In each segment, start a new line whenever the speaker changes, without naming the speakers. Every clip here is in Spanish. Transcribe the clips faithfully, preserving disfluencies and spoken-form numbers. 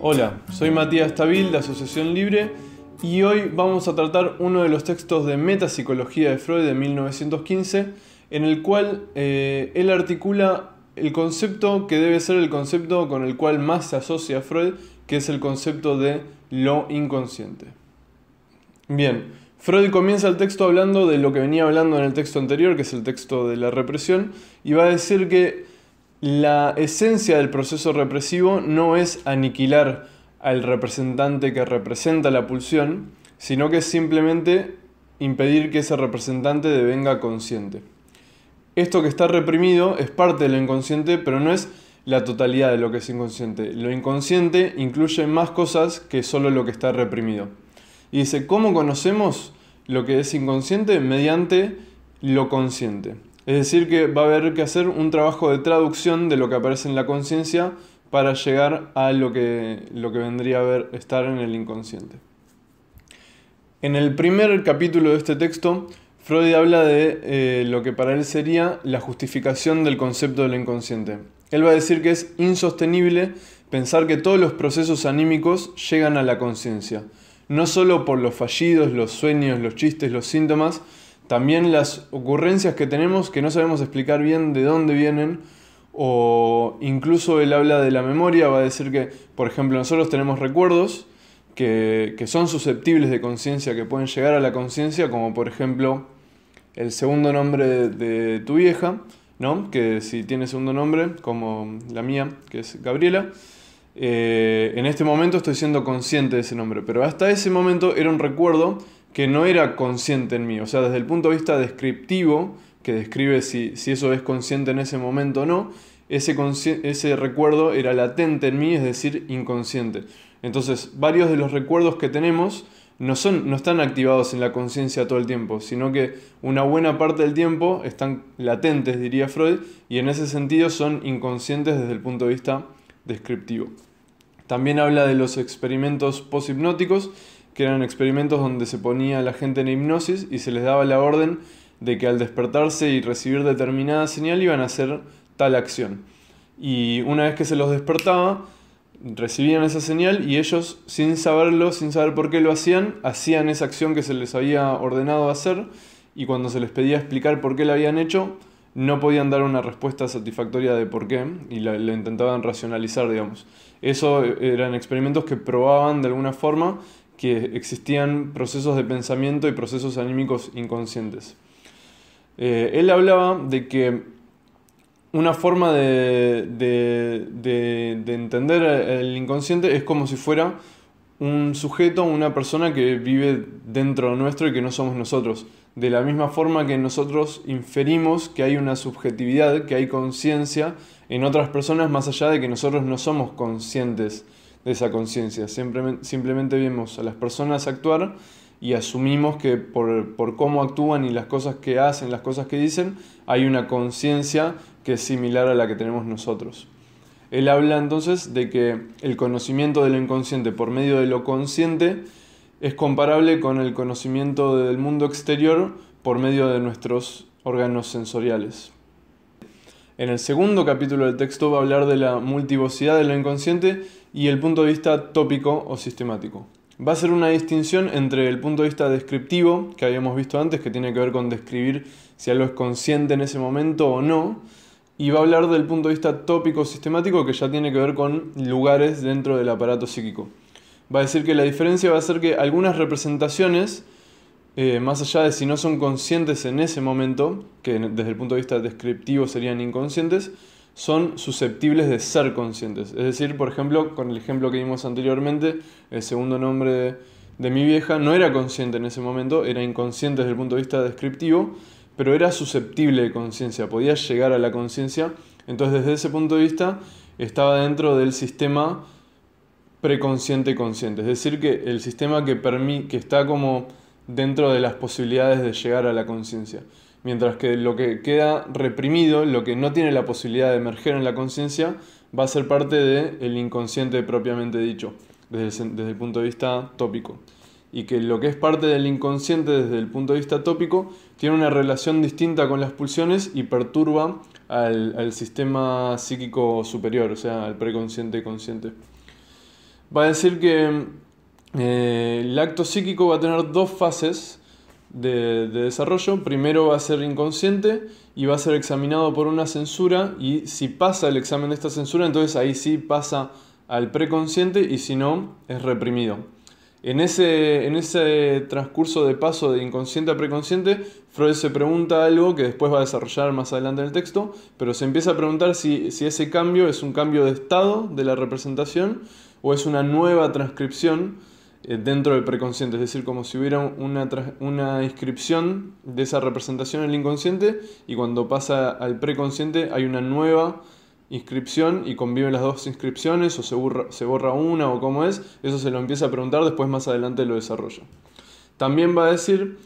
Hola, soy Matías Tabil de Asociación Libre y hoy vamos a tratar uno de los textos de Metapsicología de Freud de mil novecientos quince, en el cual eh, él articula el concepto que debe ser el concepto con el cual más se asocia a Freud, que es el concepto de lo inconsciente. Bien, Freud comienza el texto hablando de lo que venía hablando en el texto anterior, que es el texto de la represión, y va a decir que la esencia del proceso represivo no es aniquilar al representante que representa la pulsión, sino que es simplemente impedir que ese representante devenga consciente. Esto que está reprimido es parte de lo inconsciente, pero no es la totalidad de lo que es inconsciente. Lo inconsciente incluye más cosas que solo lo que está reprimido. Y dice, ¿cómo conocemos lo que es inconsciente? Mediante lo consciente. Es decir, que va a haber que hacer un trabajo de traducción de lo que aparece en la conciencia para llegar a lo que, lo que vendría a ver, estar en el inconsciente. En el primer capítulo de este texto, Freud habla de eh, lo que para él sería la justificación del concepto del inconsciente. Él va a decir que es insostenible pensar que todos los procesos anímicos llegan a la conciencia. No solo por los fallidos, los sueños, los chistes, los síntomas, también las ocurrencias que tenemos que no sabemos explicar bien de dónde vienen, o incluso él habla de la memoria, va a decir que, por ejemplo, nosotros tenemos recuerdos que, que son susceptibles de conciencia, que pueden llegar a la conciencia, como por ejemplo el segundo nombre de, de tu vieja, ¿no? Que si tiene segundo nombre, como la mía, que es Gabriela, eh, en este momento estoy siendo consciente de ese nombre, pero hasta ese momento era un recuerdo que no era consciente en mí, o sea, desde el punto de vista descriptivo, que describe si, si eso es consciente en ese momento o no, ese, ese recuerdo era latente en mí, es decir, inconsciente. Entonces, varios de los recuerdos que tenemos no, son, no están activados en la conciencia todo el tiempo, sino que una buena parte del tiempo están latentes, diría Freud, y en ese sentido son inconscientes desde el punto de vista descriptivo. También habla de los experimentos poshipnóticos, que eran experimentos donde se ponía a la gente en hipnosis y se les daba la orden de que al despertarse y recibir determinada señal iban a hacer tal acción. Y una vez que se los despertaba, recibían esa señal y ellos, sin saberlo, sin saber por qué lo hacían, hacían esa acción que se les había ordenado hacer, y cuando se les pedía explicar por qué la habían hecho, no podían dar una respuesta satisfactoria de por qué, y la, la intentaban racionalizar, digamos. Eso eran experimentos que probaban de alguna forma que existían procesos de pensamiento y procesos anímicos inconscientes. Eh, él hablaba de que una forma de, de, de, de entender el inconsciente es como si fuera un sujeto, una persona que vive dentro nuestro y que no somos nosotros. De la misma forma que nosotros inferimos que hay una subjetividad, que hay conciencia en otras personas, más allá de que nosotros no somos conscientes de esa conciencia. Simplemente vemos a las personas actuar y asumimos que por, por cómo actúan y las cosas que hacen, las cosas que dicen, hay una conciencia que es similar a la que tenemos nosotros. Él habla entonces de que el conocimiento de lo inconsciente por medio de lo consciente es comparable con el conocimiento del mundo exterior por medio de nuestros órganos sensoriales. En el segundo capítulo del texto va a hablar de la multivocidad de lo inconsciente y el punto de vista tópico o sistemático. Va a hacer una distinción entre el punto de vista descriptivo, que habíamos visto antes, que tiene que ver con describir si algo es consciente en ese momento o no, y va a hablar del punto de vista tópico o sistemático, que ya tiene que ver con lugares dentro del aparato psíquico. Va a decir que la diferencia va a ser que algunas representaciones, eh, más allá de si no son conscientes en ese momento, que desde el punto de vista descriptivo serían inconscientes, son susceptibles de ser conscientes. Es decir, por ejemplo, con el ejemplo que vimos anteriormente, el segundo nombre de, de mi vieja no era consciente en ese momento, era inconsciente desde el punto de vista descriptivo, pero era susceptible de conciencia, podía llegar a la conciencia. Entonces, desde ese punto de vista, estaba dentro del sistema preconsciente y consciente. Es decir, que el sistema que, permi- que está como dentro de las posibilidades de llegar a la conciencia. Mientras que lo que queda reprimido, lo que no tiene la posibilidad de emerger en la conciencia, va a ser parte del inconsciente propiamente dicho, desde el, desde el punto de vista tópico. Y que lo que es parte del inconsciente desde el punto de vista tópico tiene una relación distinta con las pulsiones y perturba al, al sistema psíquico superior, o sea, al preconsciente y consciente. va a decir que eh, el acto psíquico va a tener dos fases de, de desarrollo. Primero va a ser inconsciente y va a ser examinado por una censura, y si pasa el examen de esta censura, entonces ahí sí pasa al preconsciente, y si no, es reprimido. En ese, en ese transcurso de paso de inconsciente a preconsciente, Freud se pregunta algo que después va a desarrollar más adelante en el texto, pero se empieza a preguntar si, si ese cambio es un cambio de estado de la representación o es una nueva transcripción eh, dentro del preconsciente, es decir, como si hubiera una, una inscripción de esa representación en el inconsciente, y cuando pasa al preconsciente hay una nueva inscripción y conviven las dos inscripciones, o se borra, se borra una, o cómo es. Eso se lo empieza a preguntar, después más adelante lo desarrolla. También va a decir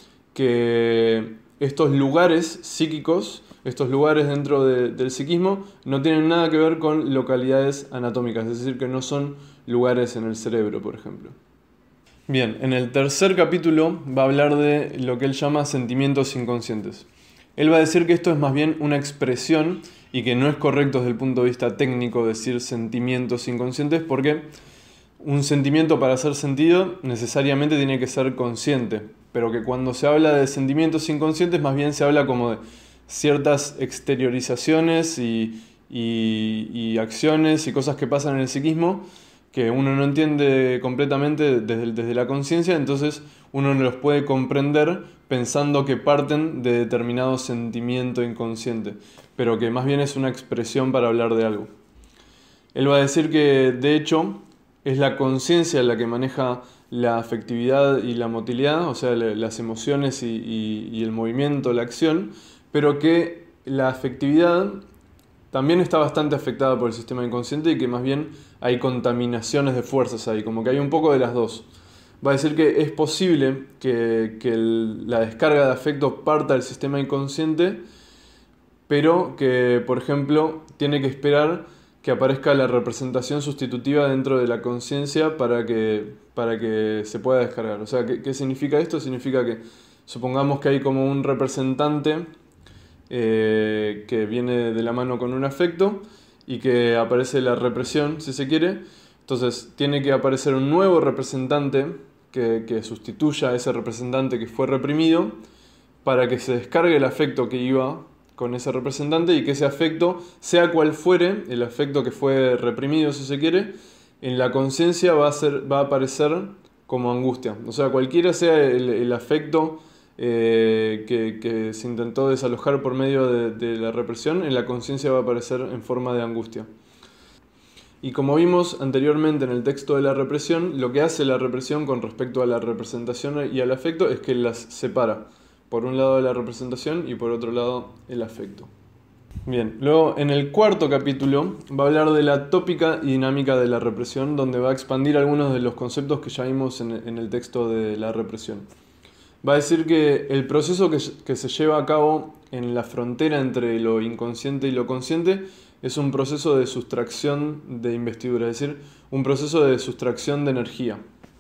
que estos lugares psíquicos, estos lugares dentro de, del psiquismo, no tienen nada que ver con localidades anatómicas, es decir, que no son lugares en el cerebro, por ejemplo. Bien, en el tercer capítulo va a hablar de lo que él llama sentimientos inconscientes. Él va a decir que esto es más bien una expresión y que no es correcto desde el punto de vista técnico decir sentimientos inconscientes, porque un sentimiento, para hacer sentido, necesariamente tiene que ser consciente, pero que cuando se habla de sentimientos inconscientes más bien se habla como de ciertas exteriorizaciones y, y, y acciones y cosas que pasan en el psiquismo que uno no entiende completamente desde, desde la conciencia, entonces uno no los puede comprender pensando que parten de determinado sentimiento inconsciente, pero que más bien es una expresión para hablar de algo. Él va a decir que, de hecho, es la conciencia la que maneja la afectividad y la motilidad, o sea, las emociones y, y, y el movimiento, la acción, pero que la afectividad también está bastante afectada por el sistema inconsciente y que más bien hay contaminaciones de fuerzas ahí, como que hay un poco de las dos. Va a decir que es posible que, que el, la descarga de afectos parta del sistema inconsciente, pero que, por ejemplo, tiene que esperar que aparezca la representación sustitutiva dentro de la conciencia para que, para que se pueda descargar. O sea, ¿qué, qué significa esto? Significa que supongamos que hay como un representante eh, que viene de la mano con un afecto y que aparece la represión, si se quiere. Entonces tiene que aparecer un nuevo representante que, que sustituya a ese representante que fue reprimido para que se descargue el afecto que iba con ese representante, y que ese afecto, sea cual fuere el afecto que fue reprimido, si se quiere, en la conciencia va a ser, va a aparecer como angustia. O sea, cualquiera sea el, el afecto eh, que, que se intentó desalojar por medio de, de la represión, en la conciencia va a aparecer en forma de angustia. Y como vimos anteriormente en el texto de la represión, lo que hace la represión con respecto a la representación y al afecto es que las separa. Por un lado la representación y por otro lado el afecto. Bien, luego en el cuarto capítulo va a hablar de la tópica y dinámica de la represión, donde va a expandir algunos de los conceptos que ya vimos en, en el texto de la represión. Va a decir que el proceso que, que se lleva a cabo en la frontera entre lo inconsciente y lo consciente es un proceso de sustracción de investidura, es decir, un proceso de sustracción de energía.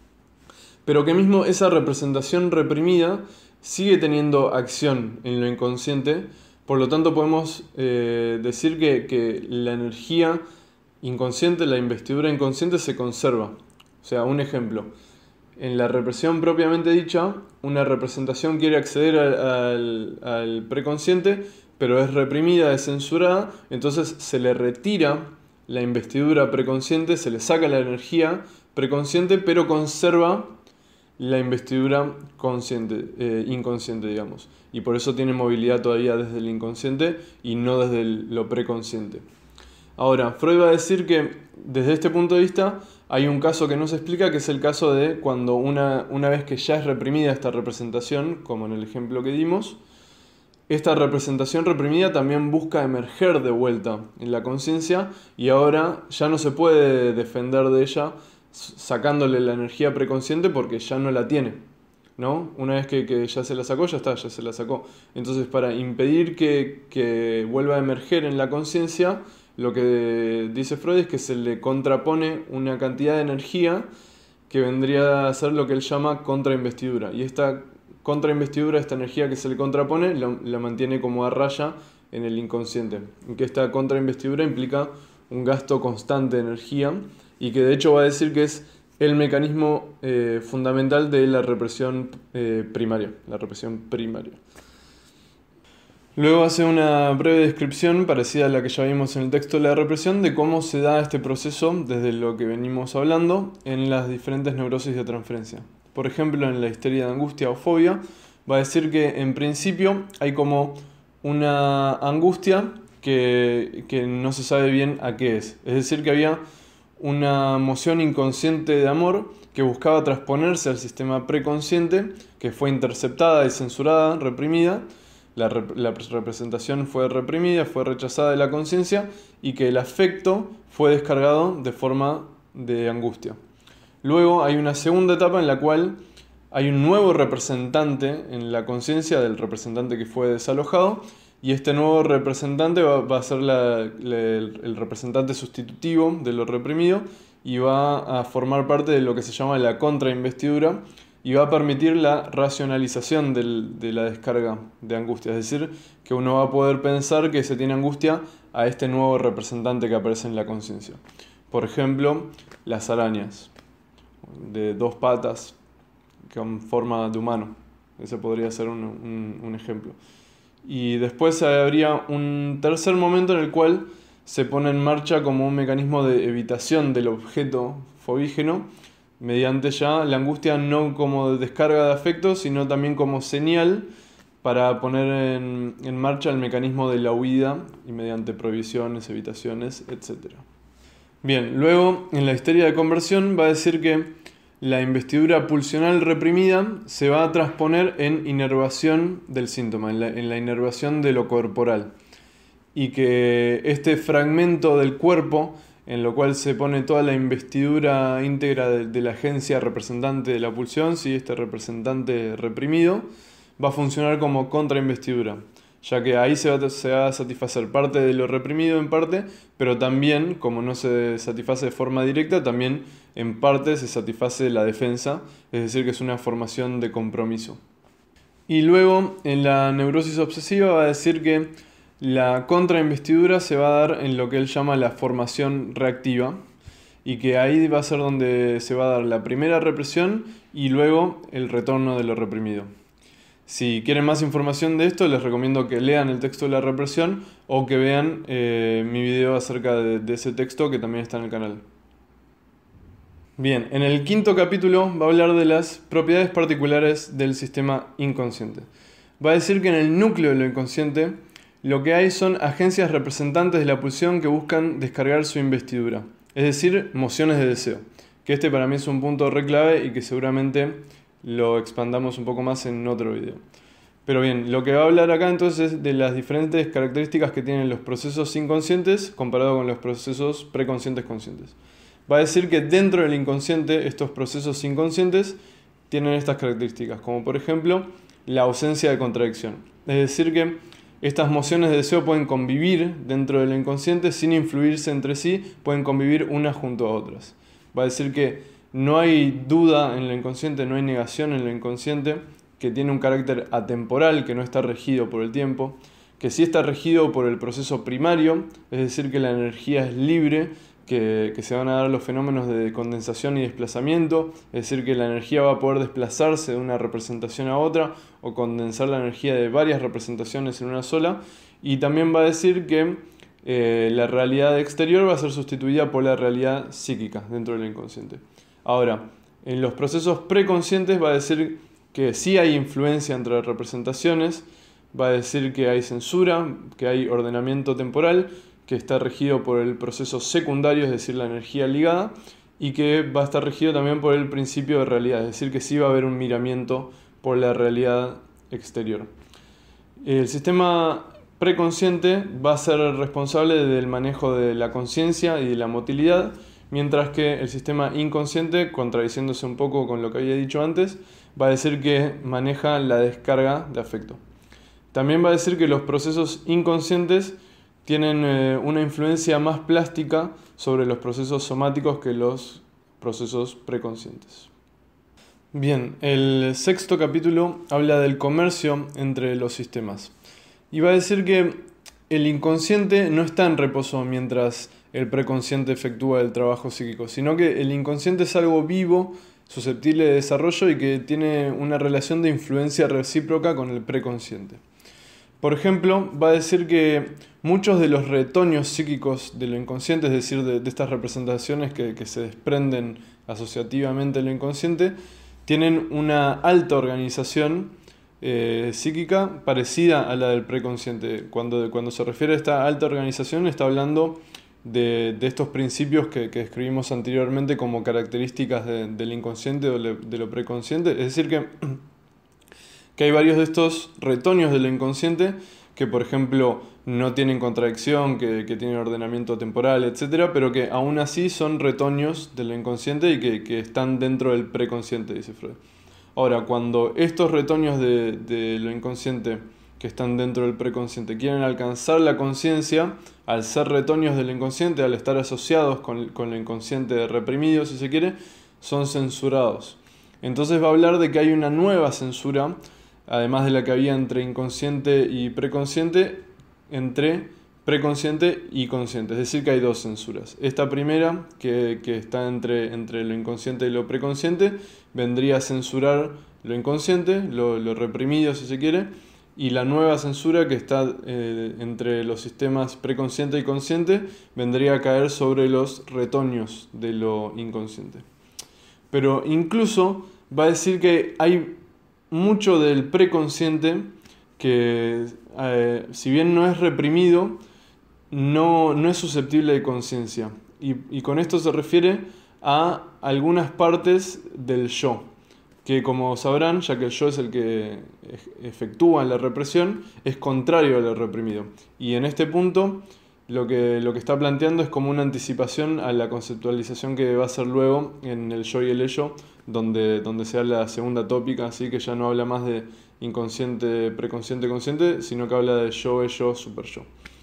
Pero que mismo esa representación reprimida sigue teniendo acción en lo inconsciente, por lo tanto podemos eh, decir que, que la energía inconsciente, la investidura inconsciente se conserva. O sea, un ejemplo, en la represión propiamente dicha, una representación quiere acceder al, al, al preconsciente, pero es reprimida, es censurada, entonces se le retira la investidura preconsciente, se le saca la energía preconsciente, pero conserva la investidura consciente, eh, inconsciente, digamos. Y por eso tiene movilidad todavía desde el inconsciente y no desde el, lo preconsciente. Ahora, Freud va a decir que desde este punto de vista hay un caso que no se explica, que es el caso de cuando una, una vez que ya es reprimida esta representación, como en el ejemplo que dimos, esta representación reprimida también busca emerger de vuelta en la conciencia y ahora ya no se puede defender de ella sacándole la energía preconsciente porque ya no la tiene, ¿no? Una vez que, que ya se la sacó, ya está, ya se la sacó. Entonces, para impedir que, que vuelva a emerger en la conciencia, lo que dice Freud es que se le contrapone una cantidad de energía que vendría a ser lo que él llama contrainvestidura. Y esta contrainvestidura, esta energía que se le contrapone, la, la mantiene como a raya en el inconsciente. Y que esta contrainvestidura implica un gasto constante de energía, y que de hecho va a decir que es el mecanismo eh, fundamental de la represión eh, primaria, la represión primaria. Luego hace una breve descripción parecida a la que ya vimos en el texto de la represión de cómo se da este proceso desde lo que venimos hablando en las diferentes neurosis de transferencia. Por ejemplo, en la histeria de angustia o fobia, va a decir que en principio hay como una angustia que, que no se sabe bien a qué es. Es decir, que había una emoción inconsciente de amor que buscaba transponerse al sistema preconsciente, que fue interceptada y censurada, reprimida. La, rep- la representación fue reprimida, fue rechazada de la conciencia y que el afecto fue descargado de forma de angustia. Luego hay una segunda etapa en la cual hay un nuevo representante en la conciencia del representante que fue desalojado, y este nuevo representante va, va a ser la, la, el, el representante sustitutivo de lo reprimido y va a formar parte de lo que se llama la contrainvestidura y va a permitir la racionalización del, de la descarga de angustia. Es decir, que uno va a poder pensar que se tiene angustia a este nuevo representante que aparece en la conciencia. Por ejemplo, las arañas de dos patas con forma de humano. Ese podría ser un, un, un ejemplo. Y después habría un tercer momento en el cual se pone en marcha como un mecanismo de evitación del objeto fobígeno, mediante ya la angustia no como descarga de afecto, sino también como señal para poner en, en marcha el mecanismo de la huida y mediante prohibiciones, evitaciones, etcétera. Bien, luego en la histeria de conversión va a decir que la investidura pulsional reprimida se va a transponer en inervación del síntoma, en la, en la inervación de lo corporal. Y que este fragmento del cuerpo, en lo cual se pone toda la investidura íntegra de, de la agencia representante de la pulsión, ¿sí? Este representante reprimido, va a funcionar como contrainvestidura, ya que ahí se va, se va a satisfacer parte de lo reprimido en parte, pero también, como no se satisface de forma directa, también en parte se satisface la defensa, es decir, que es una formación de compromiso. Y luego, en la neurosis obsesiva va a decir que la contrainvestidura se va a dar en lo que él llama la formación reactiva, y que ahí va a ser donde se va a dar la primera represión y luego el retorno de lo reprimido. Si quieren más información de esto, les recomiendo que lean el texto de la represión o que vean eh, mi video acerca de, de ese texto que también está en el canal. Bien, en el quinto capítulo va a hablar de las propiedades particulares del sistema inconsciente. Va a decir que en el núcleo de lo inconsciente lo que hay son agencias representantes de la pulsión que buscan descargar su investidura, es decir, mociones de deseo, que este para mí es un punto re clave y que seguramente lo expandamos un poco más en otro video. Pero bien, lo que va a hablar acá entonces es de las diferentes características que tienen los procesos inconscientes comparado con los procesos preconscientes conscientes. Va a decir que dentro del inconsciente estos procesos inconscientes tienen estas características, como por ejemplo la ausencia de contradicción. Es decir que estas mociones de deseo pueden convivir dentro del inconsciente sin influirse entre sí, pueden convivir unas junto a otras. Va a decir que no hay duda en lo inconsciente, no hay negación en lo inconsciente, que tiene un carácter atemporal, que no está regido por el tiempo, que sí está regido por el proceso primario, es decir, que la energía es libre, que, que se van a dar los fenómenos de condensación y desplazamiento, es decir, que la energía va a poder desplazarse de una representación a otra o condensar la energía de varias representaciones en una sola, y también va a decir que eh, la realidad exterior va a ser sustituida por la realidad psíquica dentro del inconsciente. Ahora, en los procesos preconscientes va a decir que sí hay influencia entre representaciones, va a decir que hay censura, que hay ordenamiento temporal, que está regido por el proceso secundario, es decir, la energía ligada, y que va a estar regido también por el principio de realidad, es decir, que sí va a haber un miramiento por la realidad exterior. El sistema preconsciente va a ser responsable del manejo de la conciencia y de la motilidad, mientras que el sistema inconsciente, contradiciéndose un poco con lo que había dicho antes, va a decir que maneja la descarga de afecto. También va a decir que los procesos inconscientes tienen eh, una influencia más plástica sobre los procesos somáticos que los procesos preconscientes. Bien, el sexto capítulo habla del comercio entre los sistemas. Y va a decir que el inconsciente no está en reposo mientras el preconsciente efectúa el trabajo psíquico, sino que el inconsciente es algo vivo, susceptible de desarrollo y que tiene una relación de influencia recíproca con el preconsciente. Por ejemplo, va a decir que muchos de los retoños psíquicos de lo inconsciente, es decir, de, de estas representaciones que, que se desprenden asociativamente de lo inconsciente, tienen una alta organización eh, psíquica parecida a la del preconsciente. Cuando, cuando se refiere a esta alta organización, está hablando de, de estos principios que, que describimos anteriormente como características de, del inconsciente o de lo preconsciente. Es decir, que, que hay varios de estos retoños de lo inconsciente que, por ejemplo, no tienen contradicción, que, que tienen ordenamiento temporal, etcétera, pero que aún así son retoños de lo inconsciente y que, que están dentro del preconsciente, dice Freud. Ahora, cuando estos retoños de, de lo inconsciente que están dentro del preconsciente quieren alcanzar la conciencia, al ser retoños del inconsciente, al estar asociados con, con lo inconsciente reprimido, si se quiere, son censurados. Entonces va a hablar de que hay una nueva censura, además de la que había entre inconsciente y preconsciente, entre preconsciente y consciente. Es decir, que hay dos censuras. Esta primera, que, que está entre, entre lo inconsciente y lo preconsciente, vendría a censurar lo inconsciente, lo, lo reprimido si se quiere, y la nueva censura que está eh, entre los sistemas preconsciente y consciente vendría a caer sobre los retoños de lo inconsciente. Pero incluso va a decir que hay mucho del preconsciente que, eh, si bien no es reprimido, no, no es susceptible de conciencia. Y, y con esto se refiere a algunas partes del yo, que como sabrán, ya que el yo es el que efectúa la represión, es contrario a lo reprimido. Y en este punto lo que, lo que está planteando es como una anticipación a la conceptualización que va a hacer luego en el yo y el ello, donde, donde sea la segunda tópica, así que ya no habla más de inconsciente, preconsciente, consciente, sino que habla de yo, ello, super yo.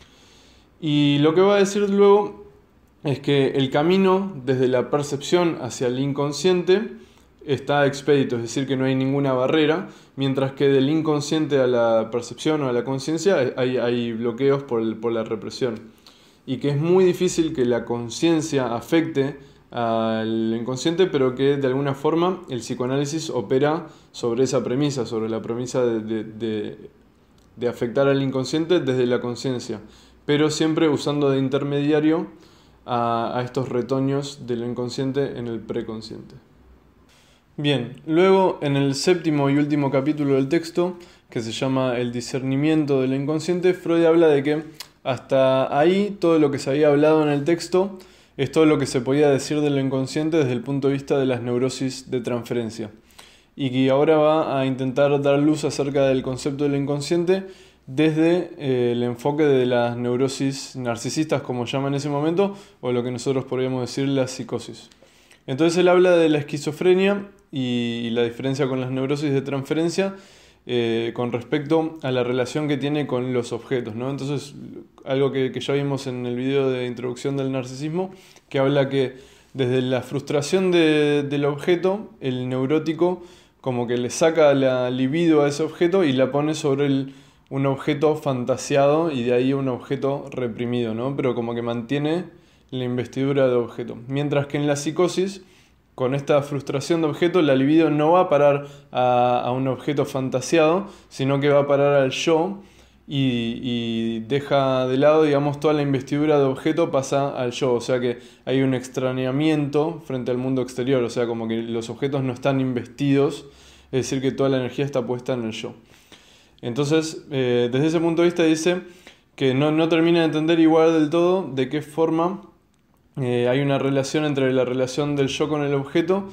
Y lo que va a decir luego es que el camino desde la percepción hacia el inconsciente está expedito, es decir, que no hay ninguna barrera, mientras que del inconsciente a la percepción o a la conciencia hay, hay bloqueos por, el, por la represión. Y que es muy difícil que la conciencia afecte al inconsciente, pero que de alguna forma el psicoanálisis opera sobre esa premisa, sobre la premisa de, de, de, de afectar al inconsciente desde la conciencia, pero siempre usando de intermediario a, a estos retoños de lo inconsciente en el preconsciente. Bien, luego en el séptimo y último capítulo del texto, que se llama El discernimiento de lo inconsciente, Freud habla de que hasta ahí todo lo que se había hablado en el texto es todo lo que se podía decir de lo inconsciente desde el punto de vista de las neurosis de transferencia. Y que ahora va a intentar dar luz acerca del concepto de lo inconsciente desde eh, el enfoque de las neurosis narcisistas, como llama en ese momento, o lo que nosotros podríamos decir la psicosis. Entonces él habla de la esquizofrenia y la diferencia con las neurosis de transferencia eh, con respecto a la relación que tiene con los objetos, ¿no? Entonces, algo que, que ya vimos en el video de introducción del narcisismo, que habla que desde la frustración de, del objeto, el neurótico como que le saca la libido a ese objeto y la pone sobre el, un objeto fantasiado y de ahí un objeto reprimido, ¿no? Pero como que mantiene la investidura de objeto. Mientras que en la psicosis, con esta frustración de objeto, la libido no va a parar a, a un objeto fantasiado, sino que va a parar al yo y, y deja de lado, digamos, toda la investidura de objeto, pasa al yo. O sea que hay un extrañamiento frente al mundo exterior, o sea, como que los objetos no están investidos, es decir, que toda la energía está puesta en el yo. Entonces, eh, desde ese punto de vista dice que no, no termina de entender igual del todo de qué forma Eh, hay una relación entre la relación del yo con el objeto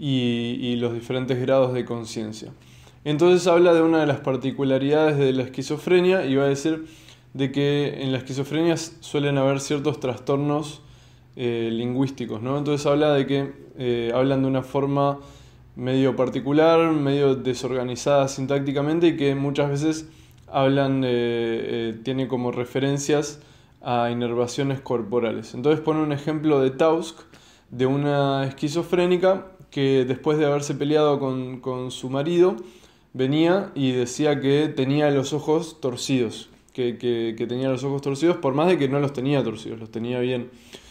y, y los diferentes grados de conciencia. Entonces habla de una de las particularidades de la esquizofrenia y va a decir de que en la esquizofrenia suelen haber ciertos trastornos eh, lingüísticos, ¿no? Entonces habla de que eh, hablan de una forma medio particular, medio desorganizada sintácticamente y que muchas veces hablan, eh, eh, tiene como referencias a inervaciones corporales. Entonces pone un ejemplo de Tausk, de una esquizofrénica que después de haberse peleado con, con su marido, venía y decía que tenía los ojos torcidos. que, que, que tenía los ojos torcidos, por más de que no los tenía torcidos, los tenía bien.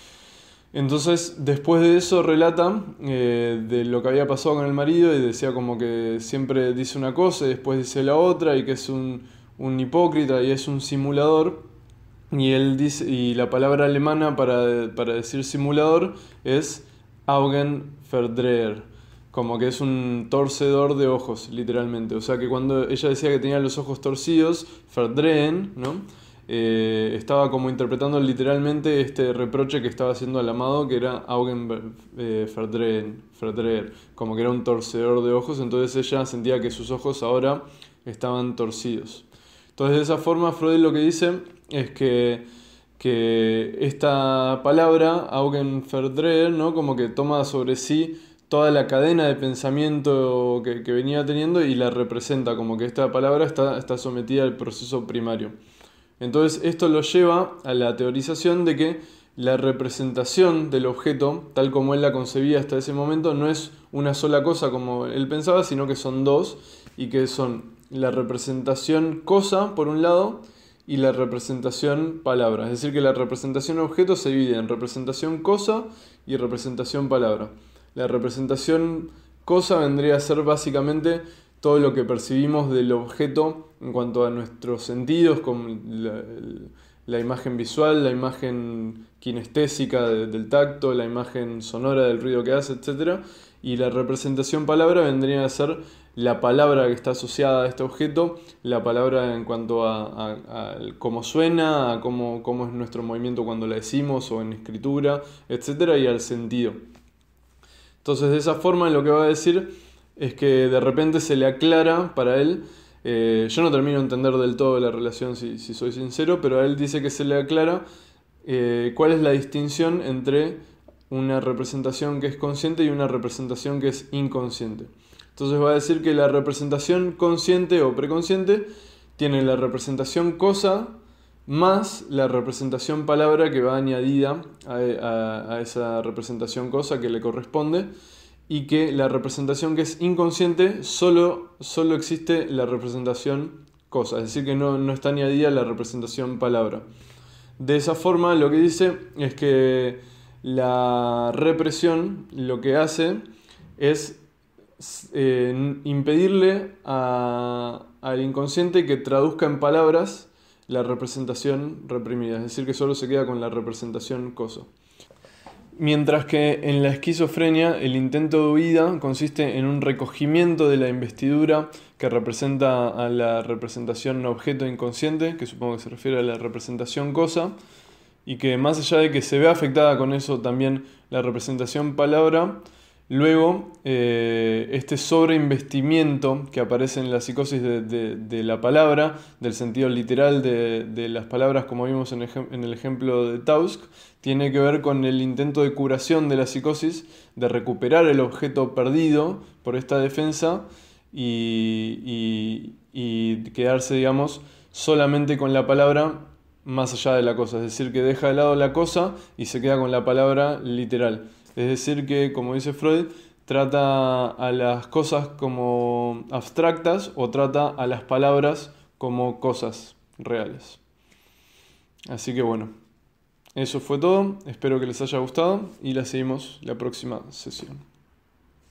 Entonces, después de eso relata eh, de lo que había pasado con el marido y decía como que siempre dice una cosa y después dice la otra y que es un, un hipócrita y es un simulador. Y él dice, y la palabra alemana para, para decir simulador es Augenverdreher, como que es un torcedor de ojos, literalmente. O sea que cuando ella decía que tenía los ojos torcidos, verdrehen, ¿no? Eh, estaba como interpretando literalmente este reproche que estaba haciendo al amado, que era Augenverdrehen, verdreher, como que era un torcedor de ojos. Entonces ella sentía que sus ojos ahora estaban torcidos. Entonces de esa forma Freud lo que dice es que, que esta palabra, Augenverdreher, ¿no? Como que toma sobre sí toda la cadena de pensamiento que, que venía teniendo y la representa, como que esta palabra está, está sometida al proceso primario. Entonces esto lo lleva a la teorización de que la representación del objeto, tal como él la concebía hasta ese momento, no es una sola cosa como él pensaba, sino que son dos, y que son la representación cosa, por un lado, y la representación palabra. Es decir, que la representación objeto se divide en representación cosa y representación palabra. La representación cosa vendría a ser básicamente todo lo que percibimos del objeto en cuanto a nuestros sentidos, como la, la imagen visual, la imagen kinestésica de, del tacto, la imagen sonora del ruido que hace, etcétera. Y la representación palabra vendría a ser la palabra que está asociada a este objeto, la palabra en cuanto a, a, a cómo suena, a cómo, cómo es nuestro movimiento cuando la decimos o en escritura, etcétera, y al sentido. Entonces de esa forma lo que va a decir es que de repente se le aclara para él, eh, yo no termino de entender del todo la relación si, si soy sincero, pero a él dice que se le aclara eh, cuál es la distinción entre una representación que es consciente y una representación que es inconsciente. Entonces va a decir que la representación consciente o preconsciente tiene la representación cosa más la representación palabra que va añadida a, a, a esa representación cosa que le corresponde, y que la representación que es inconsciente solo, solo existe la representación cosa, es decir que no, no está añadida la representación palabra. De esa forma lo que dice es que la represión lo que hace es eh, impedirle a, al inconsciente que traduzca en palabras la representación reprimida, es decir que solo se queda con la representación cosa. Mientras que en la esquizofrenia el intento de huida consiste en un recogimiento de la investidura que representa a la representación objeto inconsciente, que supongo que se refiere a la representación cosa, y que más allá de que se ve afectada con eso también la representación palabra, luego eh, este sobreinvestimiento que aparece en la psicosis de, de, de la palabra, del sentido literal de, de las palabras como vimos en, ejem- en el ejemplo de Tausk, tiene que ver con el intento de curación de la psicosis, de recuperar el objeto perdido por esta defensa y, y, y quedarse, digamos, solamente con la palabra más allá de la cosa. Es decir, que deja de lado la cosa y se queda con la palabra literal. Es decir que, como dice Freud, trata a las cosas como abstractas o trata a las palabras como cosas reales. Así que bueno. Eso fue todo, espero que les haya gustado y la seguimos la próxima sesión.